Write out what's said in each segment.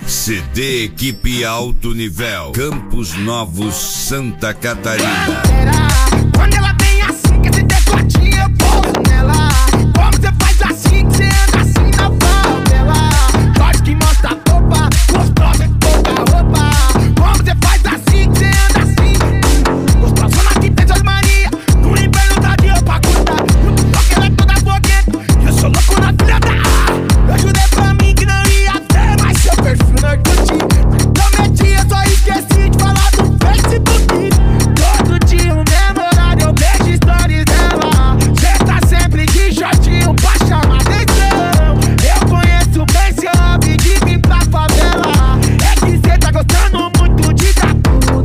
CD Equipe Alto Nível, Campos Novos, Santa Catarina. Quando ela vem assim, que esse decotinho eu pouso nela. Como você faz assim, que você anda assim na favela? Jorge que mostra a roupa, gostosa de pouca roupa. Como você faz assim, que você anda assim? Gostosona que tem suas manias, no inverno dá dia pra cuidar. No toque ela é toda fogueta, eu sou louco na filha da A. Eu jurei pra mim que não ia ter mais seu perfil no Orkut. Prometi, eu só esqueci de falar do Facebook. Todo dia o mesmo horário eu vejo stories dela. Cê tá sempre de shortinho pra chamar atenção. Eu conheço bem seu hobby de vir pra favela. É que cê tá gostando muito de dar tudo.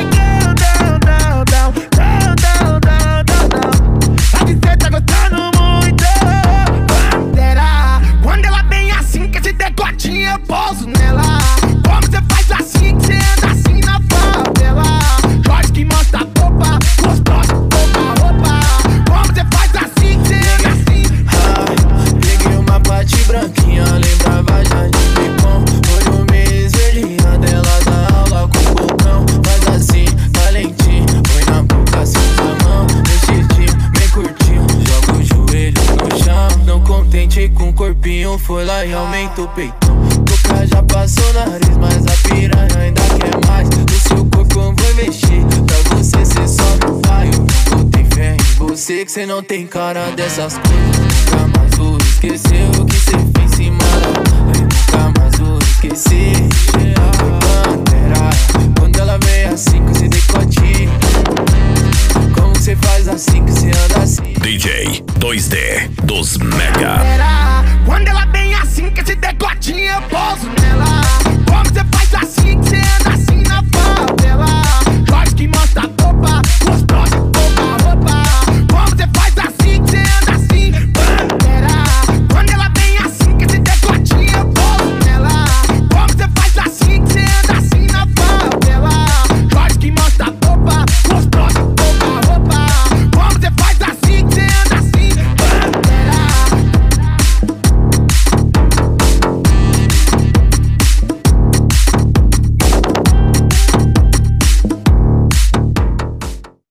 É que cê tá gostando muito. Pantera, quando ela vem assim, que esse decotinho eu pouso nela. Como cê faz assim, que cê anda assim na favela? Jorge que mostra a roupa, gostosa de pouca roupa. Como cê faz assim, que cê anda assim? Peguei uma parte branquinha, lembrava já de picom. Olho meio esverdeado, ela dá aula com o bocão. Faz assim, talentinho, põe na boca, senta a mão. Meu jeitinho, bem curtinho, joga o joelho no chão. Não contente com o corpinho, foi lá e aumenta o peitão. Boca já passou o nariz, mas a piranha ainda quer mais. No seu corpo eu vou mexer, pra você cê só não vai. Eu não botei fé em você, que cê não tem cara dessas coisas. Nunca mais vou esquecer.